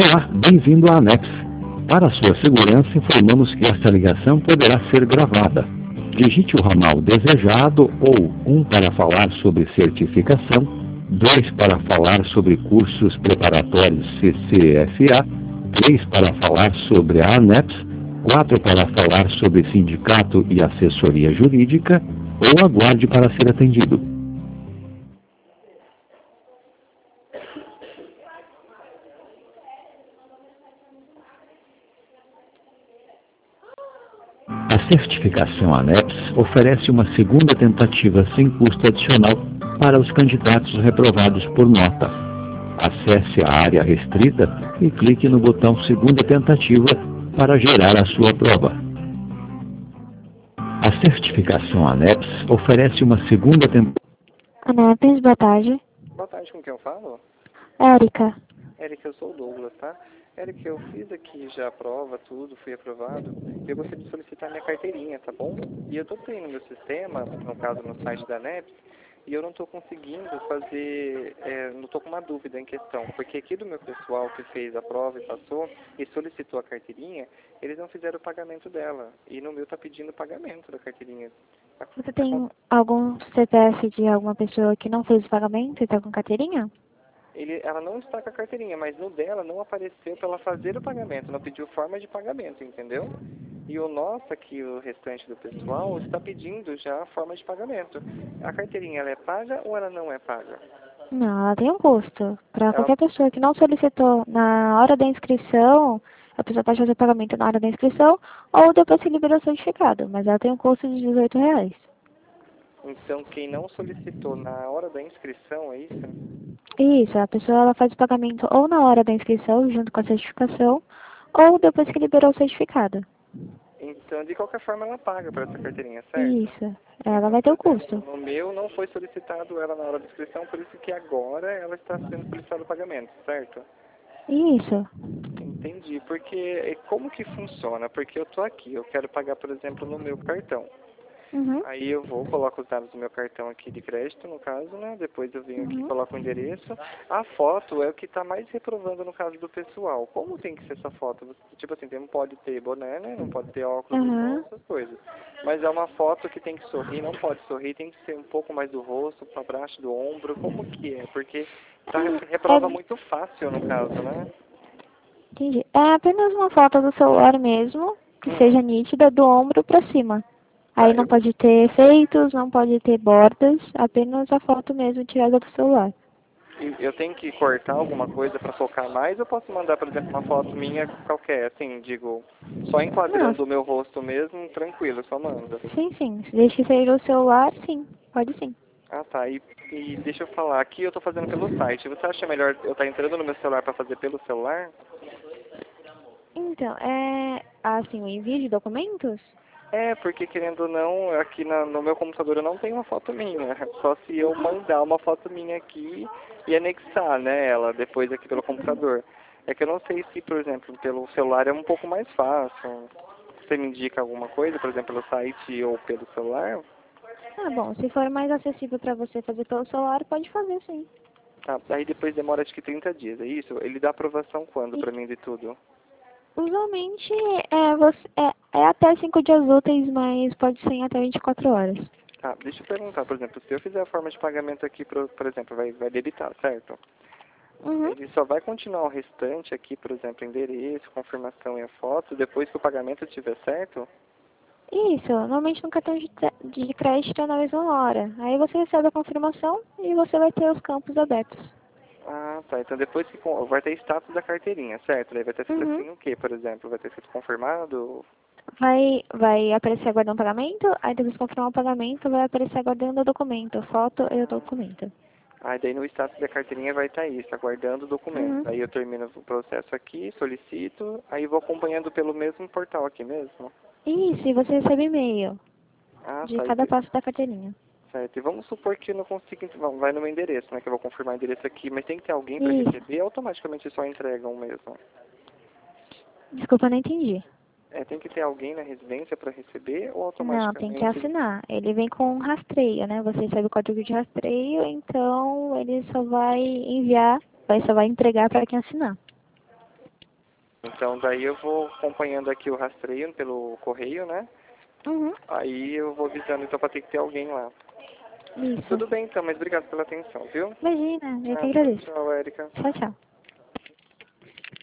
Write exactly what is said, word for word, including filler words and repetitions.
Olá, bem-vindo à ANEPS. Para sua segurança, informamos que esta ligação poderá ser gravada. Digite o ramal desejado ou um para falar sobre certificação, dois para falar sobre cursos preparatórios C C F A, três para falar sobre a ANEPS, quatro para falar sobre sindicato e assessoria jurídica, ou aguarde para ser atendido. A certificação ANEPS oferece uma segunda tentativa sem custo adicional para os candidatos reprovados por nota. Acesse a área restrita e clique no botão Segunda Tentativa para gerar a sua prova. A certificação ANEPS oferece uma segunda tentativa. ANEPS, boa tarde. Boa tarde, com quem eu falo? Érica. Érica, eu sou o Douglas, tá? Érica, eu fiz aqui já a prova, tudo, fui aprovado. Eu gostaria de solicitar minha carteirinha, tá bom? E eu tô tendo no meu sistema, no caso no site da ANEPS, e eu não tô conseguindo fazer, é, não tô com uma dúvida em questão, porque aqui do meu pessoal que fez a prova e passou, e solicitou a carteirinha, eles não fizeram o pagamento dela. E no meu tá pedindo o pagamento da carteirinha. Você tem algum C P F de alguma pessoa que não fez o pagamento e está com carteirinha? Ele, ela não está com a carteirinha, mas no dela não apareceu para ela fazer o pagamento, não pediu forma de pagamento, entendeu? E o nosso aqui, o restante do pessoal, está pedindo já a forma de pagamento. A carteirinha, ela é paga ou ela não é paga? Não, ela tem um custo. Para Ela, qualquer pessoa que não solicitou na hora da inscrição, a pessoa pode fazer o pagamento na hora da inscrição ou depois que liberou o certificado, mas ela tem um custo de dezoito reais. então, quem não solicitou na hora da inscrição, é isso? Isso, a pessoa ela faz o pagamento ou na hora da inscrição, junto com a certificação, ou depois que liberou o certificado. Então, de qualquer forma, ela paga para essa carteirinha, certo? Isso, ela vai ter o custo. No meu não foi solicitado ela na hora da inscrição, por isso que agora ela está sendo solicitado o pagamento, certo? Isso. Entendi, porque como que funciona? Porque eu tô aqui, eu quero pagar, por exemplo, no meu cartão. Uhum. Aí eu vou, coloco os dados do meu cartão aqui de crédito, no caso, né? Depois eu venho aqui, Uhum. coloco o endereço. A foto é o que está mais reprovando no caso do pessoal. Como tem que ser essa foto? Você, tipo assim, não pode ter boné, né? Não pode ter óculos, Uhum. essas coisas. Mas é uma foto que tem que sorrir, não pode sorrir, tem que ser um pouco mais do rosto, para baixo do ombro. Como que é? Porque tá, reprova É, muito fácil no caso, né? entendi. É apenas uma foto do celular mesmo, que Hum. seja nítida, do ombro para cima. Aí Tá, não eu, pode ter efeitos, não pode ter bordas, apenas a foto mesmo tirada do celular. eu tenho que cortar alguma coisa para focar mais, ou posso mandar, por exemplo, uma foto minha qualquer, assim, digo, só Não, enquadrando o meu rosto mesmo, tranquilo, só manda. sim, sim. Desde que seja o celular, sim. Pode sim. Ah, tá, e, e deixa eu falar, aqui eu tô fazendo pelo site, você acha melhor eu estar entrando no meu celular para fazer pelo celular? Então, é assim, o envio de documentos? É, porque querendo ou não, aqui na, no meu computador eu não tenho uma foto minha, só se eu mandar uma foto minha aqui e anexar, né, ela depois aqui pelo computador. É que eu não sei se, por exemplo, pelo celular é um pouco mais fácil. Você me indica alguma coisa, por exemplo, pelo site ou pelo celular? Ah, bom, se for mais acessível para você fazer pelo celular, pode fazer sim. Ah, aí depois demora acho que trinta dias, é isso? Ele dá aprovação quando pra mim de tudo? Usualmente é, você, é, é até cinco dias úteis, mas pode ser em até vinte e quatro horas. Ah, deixa eu perguntar, por exemplo, se eu fizer a forma de pagamento aqui, por, por exemplo, vai, vai debitar, certo? Uhum. Ele só vai continuar o restante aqui, por exemplo, endereço, confirmação e a foto, depois que o pagamento estiver certo? Isso, normalmente no cartão de, de crédito é na mesma hora. Aí você recebe a confirmação e você vai ter os campos abertos. Ah, tá. Então depois que con- vai ter status da carteirinha, certo? Daí vai ter escrito Uhum. assim o quê, por exemplo? Vai ter escrito confirmado? Vai, vai aparecer aguardando o pagamento, aí depois de confirmar o pagamento, vai aparecer aguardando o documento, foto e o documento. Aí daí no status da carteirinha vai estar isso, aguardando o documento. Uhum. Aí eu termino o processo aqui, solicito, aí vou acompanhando pelo mesmo portal aqui mesmo. Isso, e você recebe e-mail Ah, de tá. cada E- passo da carteirinha. Certo. E vamos supor que eu não consiga, então, vai no meu endereço, né? Que eu vou confirmar o endereço aqui, mas tem que ter alguém para Isso. receber, automaticamente só entregam mesmo. Desculpa, não entendi. É, tem que ter alguém na residência para receber ou Não, tem que automaticamente? assinar. Ele vem com um rastreio, né? Você recebe o código de rastreio, então ele só vai enviar, vai só vai entregar para quem assinar. Então daí eu vou acompanhando aqui o rastreio pelo correio, né? Uhum. Aí eu vou avisando, então, para ter que ter alguém lá. Isso. Tudo bem, então, mas obrigado pela atenção, viu? Imagina, eu que Ah, agradeço. tchau, Érica. Tchau, tchau.